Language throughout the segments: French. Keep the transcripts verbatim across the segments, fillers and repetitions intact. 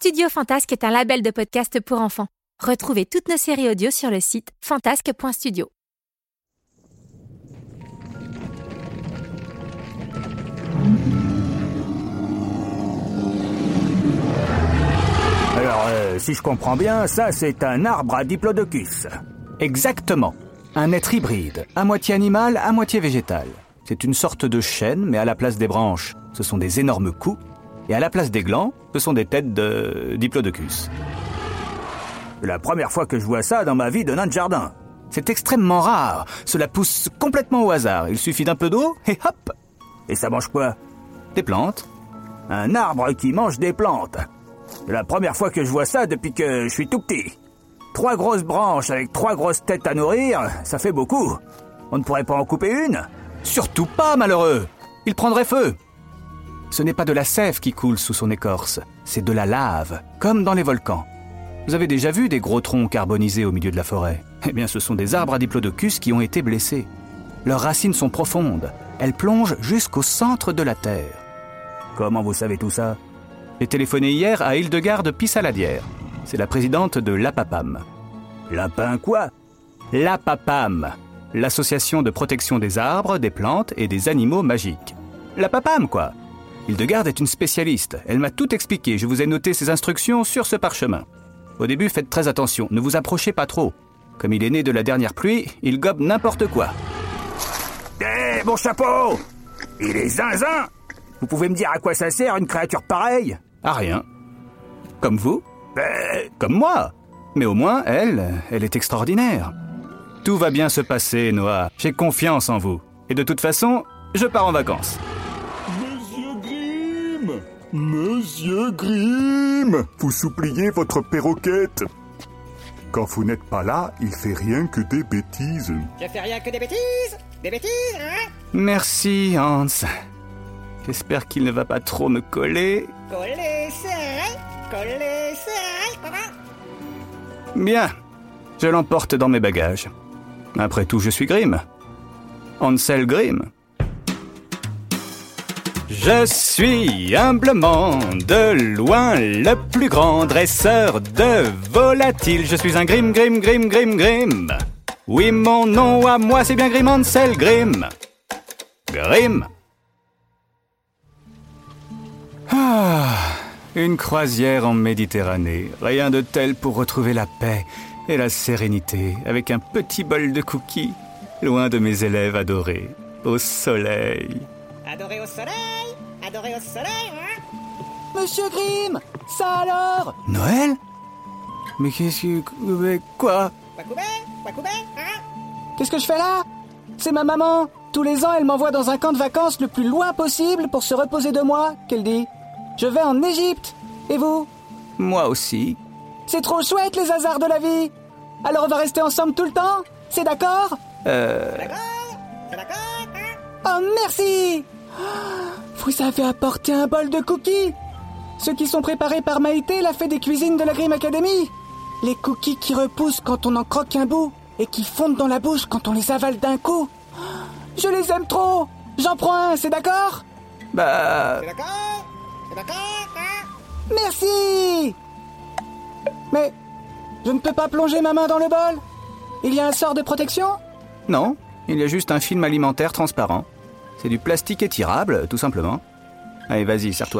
Studio Fantasque est un label de podcast pour enfants. Retrouvez toutes nos séries audio sur le site fantasque point studio. Alors, euh, si je comprends bien, ça c'est un arbre à diplodocus. Exactement. Un être hybride, à moitié animal, à moitié végétal. C'est une sorte de chêne, mais à la place des branches, ce sont des énormes coups, et à la place des glands, ce sont des têtes de diplodocus. La première fois que je vois ça dans ma vie de nain de jardin. C'est extrêmement rare. Cela pousse complètement au hasard. Il suffit d'un peu d'eau, et hop! Et ça mange quoi? Des plantes. Un arbre qui mange des plantes. C'est la première fois que je vois ça depuis que je suis tout petit. Trois grosses branches avec trois grosses têtes à nourrir, ça fait beaucoup. On ne pourrait pas en couper une? Surtout pas, malheureux. Il prendrait feu. Ce n'est pas de la sève qui coule sous son écorce, c'est de la lave, comme dans les volcans. Vous avez déjà vu des gros troncs carbonisés au milieu de la forêt? Eh bien, ce sont des arbres à diplodocus qui ont été blessés. Leurs racines sont profondes. Elles plongent jusqu'au centre de la terre. Comment vous savez tout ça? J'ai téléphoné hier à Hildegarde Pissaladière. C'est la présidente de l'APAPAM. Lapin quoi? L'APAPAM, l'association de protection des arbres, des plantes et des animaux magiques. L'APAPAM, quoi. Hildegarde est une spécialiste. Elle m'a tout expliqué. Je vous ai noté ses instructions sur ce parchemin. Au début, faites très attention. Ne vous approchez pas trop. Comme il est né de la dernière pluie, il gobe n'importe quoi. Hé, hey, mon chapeau! Il est zinzin! Vous pouvez me dire à quoi ça sert une créature pareille? À rien. Comme vous? Euh... Comme moi. Mais au moins, elle, elle est extraordinaire. Tout va bien se passer, Noah. J'ai confiance en vous. Et de toute façon, je pars en vacances. Monsieur Grimm! Monsieur Grimm! Vous suppliez votre perroquette. Quand vous n'êtes pas là, il fait rien que des bêtises. Je fais rien que des bêtises? Des bêtises, hein? Merci, Hans. J'espère qu'il ne va pas trop me coller. Coller serré, coller serré, papa. Bien, je l'emporte dans mes bagages. Après tout, je suis Grimm. Hansel Grimm. Je suis humblement de loin le plus grand dresseur de volatiles. Je suis un Grimm, Grimm, Grimm, Grimm, Grimm. Oui, mon nom à moi, c'est bien Grimm Hansel Grimm. Grimm. Ah, une croisière en Méditerranée. Rien de tel pour retrouver la paix et la sérénité avec un petit bol de cookies, loin de mes élèves adorés, au soleil. Adoré au soleil, adoré au soleil, hein? Monsieur Grimm, ça alors? Noël? Mais qu'est-ce que... Mais quoi? Wakoubé, Wakoubé, hein? Qu'est-ce que je fais là? C'est ma maman. Tous les ans, elle m'envoie dans un camp de vacances le plus loin possible pour se reposer de moi, qu'elle dit. Je vais en Égypte. Et vous? Moi aussi. C'est trop chouette, les hasards de la vie. Alors on va rester ensemble tout le temps? C'est d'accord? Euh... C'est d'accord? C'est d'accord, hein? Oh, merci! Vous avez apporté un bol de cookies. Ceux qui sont préparés par Maïté, la fée des cuisines de la Grimm Academy. Les cookies qui repoussent quand on en croque un bout et qui fondent dans la bouche quand on les avale d'un coup. Je les aime trop. J'en prends un, c'est d'accord? Bah... C'est d'accord? C'est d'accord, hein? Merci! Mais je ne peux pas plonger ma main dans le bol? Il y a un sort de protection? Non, il y a juste un film alimentaire transparent. C'est du plastique étirable, tout simplement. Allez, vas-y, serre-toi.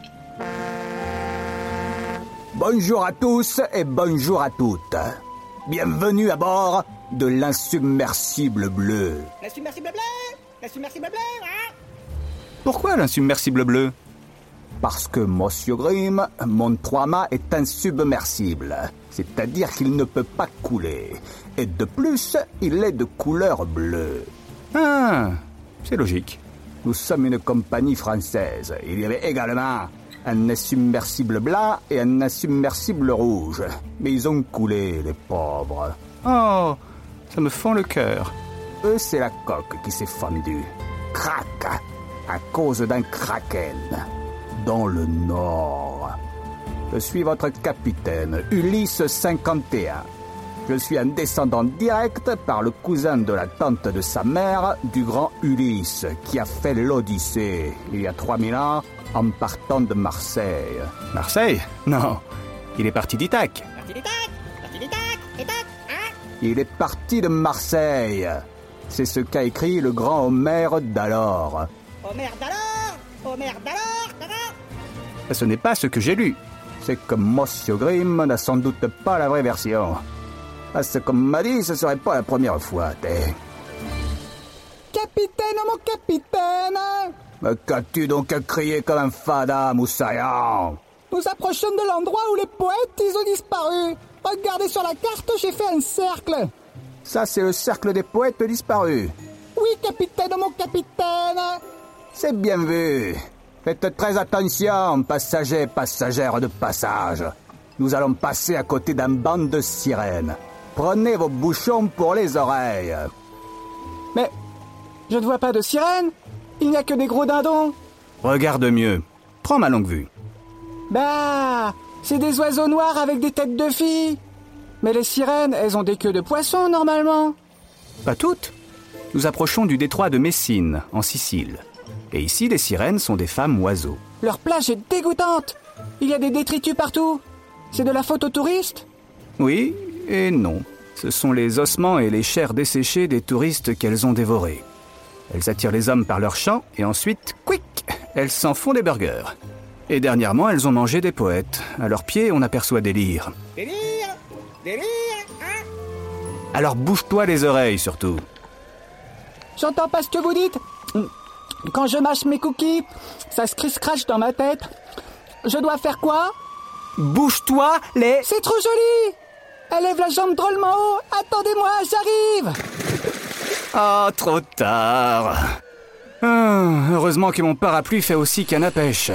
Bonjour à tous et bonjour à toutes. Bienvenue à bord de l'insubmersible bleu. L'insubmersible bleu? L'insubmersible bleu, hein? Pourquoi l'insubmersible bleu? Parce que, Monsieur Grimm, mon trois-mâts est insubmersible. C'est-à-dire qu'il ne peut pas couler. Et de plus, il est de couleur bleue. Ah, c'est logique. Nous sommes une compagnie française. Il y avait également un insubmersible blanc et un insubmersible rouge. Mais ils ont coulé, les pauvres. Oh, ça me fend le cœur. Eux, c'est la coque qui s'est fendue. Crac! À cause d'un kraken. Dans le nord. Je suis votre capitaine, Ulysse cinquante et un. Je suis un descendant direct par le cousin de la tante de sa mère, du grand Ulysse, qui a fait l'Odyssée, il y a trois mille ans, en partant de Marseille. Marseille? Non, il est parti d'Ithaque. Parti d'Ithaque, parti d'Ithaque, Ithaque, hein? Il est parti de Marseille. C'est ce qu'a écrit le grand Homère d'alors. Homère d'alors, Homère d'alors, d'alors. Ce n'est pas ce que j'ai lu. C'est que Monsieur Grimm n'a sans doute pas la vraie version. Parce qu'on m'a dit, ce serait pas la première fois, t'es... Capitaine, mon capitaine! Mais qu'as-tu donc à crier comme un fada, Moussaillant? Nous approchons de l'endroit où les poètes, ils ont disparu. Regardez sur la carte, j'ai fait un cercle. Ça, c'est le cercle des poètes disparus. Oui, capitaine, mon capitaine. C'est bien vu. Faites très attention, passagers, passagères de passage. Nous allons passer à côté d'un banc de sirènes. Prenez vos bouchons pour les oreilles. Mais je ne vois pas de sirène. Il n'y a que des gros dindons. Regarde mieux. Prends ma longue vue. Bah, c'est des oiseaux noirs avec des têtes de filles. Mais les sirènes, elles ont des queues de poisson, normalement. Pas toutes. Nous approchons du détroit de Messine, en Sicile. Et ici, les sirènes sont des femmes oiseaux. Leur plage est dégoûtante. Il y a des détritus partout. C'est de la faute aux touristes? Oui et non. Ce sont les ossements et les chairs desséchées des touristes qu'elles ont dévorés. Elles attirent les hommes par leurs chants et ensuite, quick, elles s'en font des burgers. Et dernièrement, elles ont mangé des poètes. À leurs pieds, on aperçoit des lyres. Des lyres, des lyres, hein? Alors bouge-toi les oreilles, surtout. J'entends pas ce que vous dites. Quand je mâche mes cookies, ça se criss-crache dans ma tête. Je dois faire quoi? Bouge-toi les... C'est trop joli! Elle lève la jambe drôlement haut. Attendez-moi, j'arrive! Ah, trop tard. Ah, heureusement que mon parapluie fait aussi canne à pêche.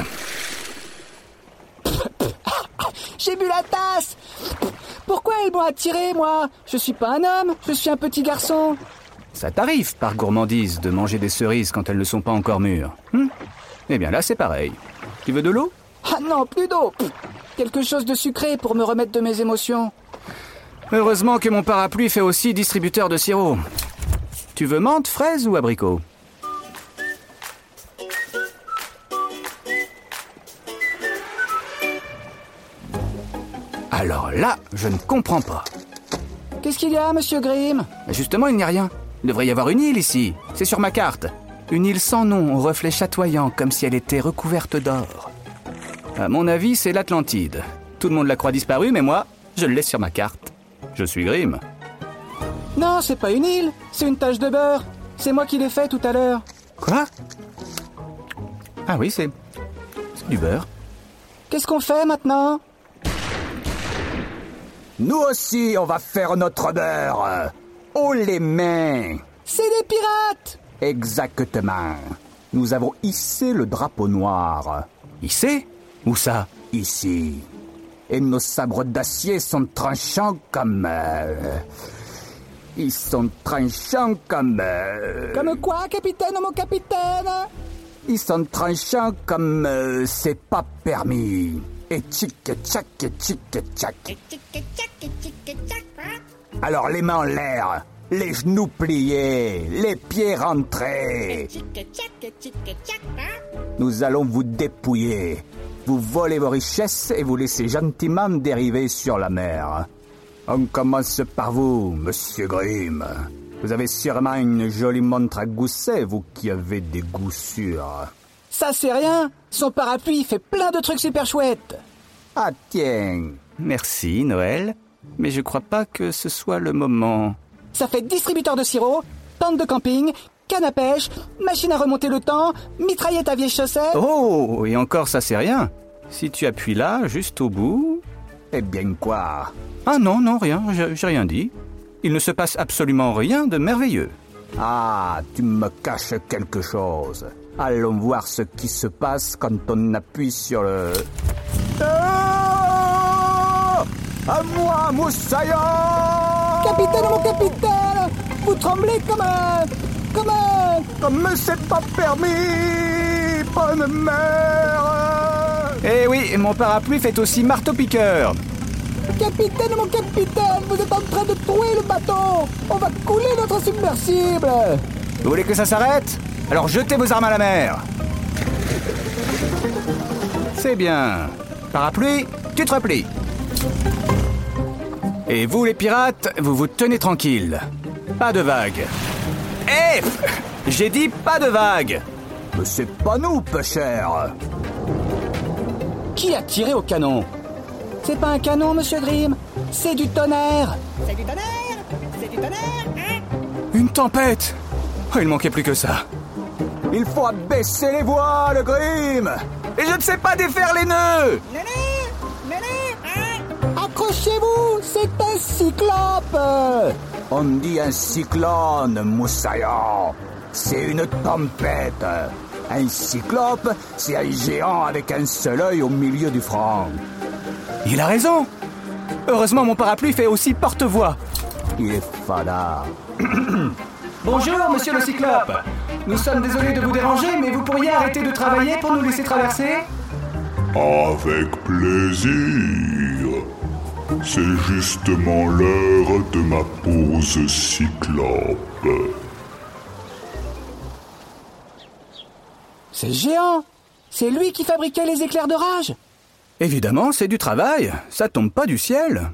J'ai bu la tasse! Pourquoi elles m'ont attiré, moi? Je suis pas un homme, je suis un petit garçon. Ça t'arrive, par gourmandise, de manger des cerises quand elles ne sont pas encore mûres. Hum eh bien là, c'est pareil. Tu veux de l'eau? Ah non, plus d'eau! Quelque chose de sucré pour me remettre de mes émotions. Heureusement que mon parapluie fait aussi distributeur de sirop. Tu veux menthe, fraise ou abricot? Alors là, je ne comprends pas. Qu'est-ce qu'il y a, monsieur Grimm? Justement, il n'y a rien. Il devrait y avoir une île ici. C'est sur ma carte. Une île sans nom, aux reflets chatoyants, comme si elle était recouverte d'or. À mon avis, c'est l'Atlantide. Tout le monde la croit disparue, mais moi, je le laisse sur ma carte. Je suis Grimm. Non, c'est pas une île, c'est une tache de beurre. C'est moi qui l'ai fait tout à l'heure. Quoi? Ah oui, c'est... c'est du beurre. Qu'est-ce qu'on fait maintenant? Nous aussi, on va faire notre beurre. Haut les mains. C'est des pirates! Exactement. Nous avons hissé le drapeau noir. Hissé? Où ça? Ici. Et nos sabres d'acier sont tranchants comme... Euh... Ils sont tranchants comme... Euh... Comme quoi, capitaine, mon capitaine? Ils sont tranchants comme... Euh, c'est pas permis. Et tchic-tchac, et tchic-tchac. Et tic-tchac, et tic-tchac, hein? Alors les mains en l'air, les genoux pliés, les pieds rentrés. Et tic-tchac, et tic-tchac, hein? Nous allons vous dépouiller. Vous volez vos richesses et vous laissez gentiment dériver sur la mer. On commence par vous, monsieur Grimm. Vous avez sûrement une jolie montre à gousset, vous qui avez des goûts sûrs. Ça, c'est rien. Son parapluie fait plein de trucs super chouettes. Ah tiens. Merci, Noël. Mais je crois pas que ce soit le moment. Ça fait distributeur de sirop, tente de camping, canne à pêche, machine à remonter le temps, mitraillette à vieilles chaussettes. Oh, et encore ça c'est rien. Si tu appuies là, juste au bout... Eh bien quoi? Ah non, non, rien, j'ai, j'ai rien dit. Il ne se passe absolument rien de merveilleux. Ah, tu me caches quelque chose. Allons voir ce qui se passe quand on appuie sur le... Oh, à moi, Moussaillant! Capitaine, mon capitaine! Vous tremblez comme un... comme un... Comme c'est pas permis! Bonne mère! Eh oui, mon parapluie fait aussi marteau-piqueur. Capitaine, mon capitaine, vous êtes en train de trouer le bateau. On va couler notre submersible. Vous voulez que ça s'arrête? Alors jetez vos armes à la mer. C'est bien. Parapluie, tu te replies. Et vous, les pirates, vous vous tenez tranquilles. Pas de vagues. Hé! J'ai dit pas de vagues. Mais c'est pas nous, pêcheurs. Qui a tiré au canon? C'est pas un canon, monsieur Grimm. C'est du tonnerre. C'est du tonnerre. C'est du tonnerre, hein? Une tempête. Oh, il manquait plus que ça. Il faut abaisser les voiles, Grimm. Et je ne sais pas défaire les nœuds. Néné, néné, hein? Accrochez-vous, c'est un cyclope. On dit un cyclone, moussaillant. C'est une tempête. Un cyclope, c'est un géant avec un seul œil au milieu du front. Il a raison. Heureusement, mon parapluie fait aussi porte-voix. Il est fada. Bonjour, monsieur le cyclope. Nous sommes désolés de vous déranger, mais vous pourriez arrêter de travailler pour nous laisser traverser? Avec plaisir. C'est justement l'heure de ma pause cyclope. C'est géant. C'est lui qui fabriquait les éclairs de rage. Évidemment, c'est du travail. Ça tombe pas du ciel.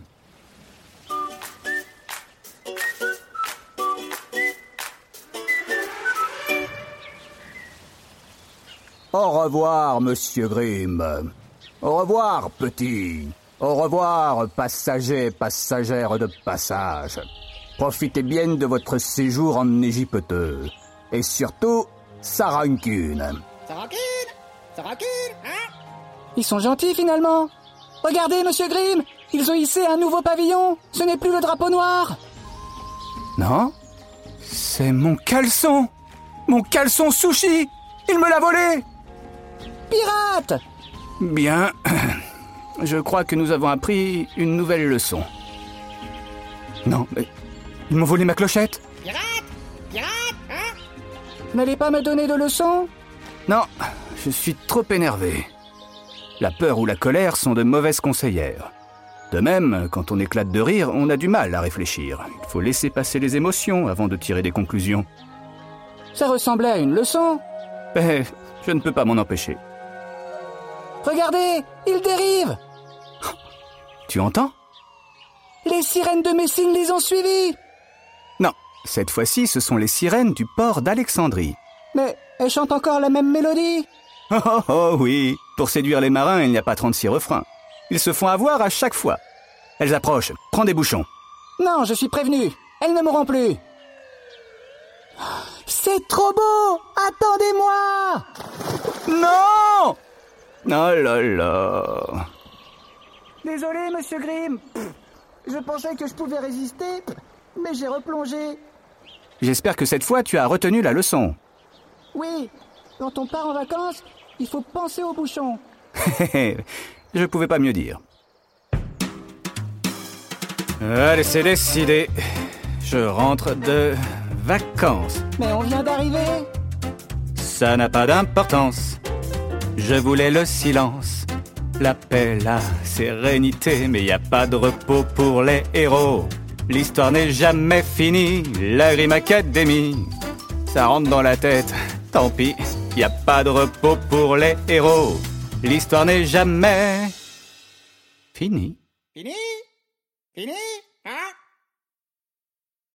Au revoir, monsieur Grimm. Au revoir, petit. Au revoir, passagers et passagères de passage. Profitez bien de votre séjour en Égypte. Et surtout, sa rancune. Ça rancune, ça rancune, hein? Ils sont gentils finalement. Regardez, monsieur Grimm, ils ont hissé un nouveau pavillon. Ce n'est plus le drapeau noir. Non, c'est mon caleçon. Mon caleçon sushi. Il me l'a volé. Pirate! Bien, je crois que nous avons appris une nouvelle leçon. Non, mais ils m'ont volé ma clochette. Pirate, pirate, hein? Vous n'allez pas me donner de leçons? Non, je suis trop énervé. La peur ou la colère sont de mauvaises conseillères. De même, quand on éclate de rire, on a du mal à réfléchir. Il faut laisser passer les émotions avant de tirer des conclusions. Ça ressemblait à une leçon. Mais je ne peux pas m'en empêcher. Regardez, ils dérivent. Tu entends? Les sirènes de Messine les ont suivis. Non, cette fois-ci, ce sont les sirènes du port d'Alexandrie. Mais elles chantent encore la même mélodie. Oh, oh, oh, oui. Pour séduire les marins, il n'y a pas trente-six refrains. Ils se font avoir à chaque fois. Elles approchent. Prends des bouchons. Non, je suis prévenu. Elles ne mourront plus. C'est trop beau. Attendez-moi. Non! Oh là là. Désolé, monsieur Grimm. Je pensais que je pouvais résister, mais j'ai replongé. J'espère que cette fois, tu as retenu la leçon. Oui, quand on part en vacances, il faut penser aux bouchons. Je pouvais pas mieux dire. Allez, c'est décidé. Je rentre de vacances. Mais on vient d'arriver. Ça n'a pas d'importance. Je voulais le silence, la paix, la sérénité, mais y a pas de repos pour les héros. L'histoire n'est jamais finie, la Grimm Academy. Ça rentre dans la tête, tant pis, y a pas de repos pour les héros. L'histoire n'est jamais finie. Fini? Fini?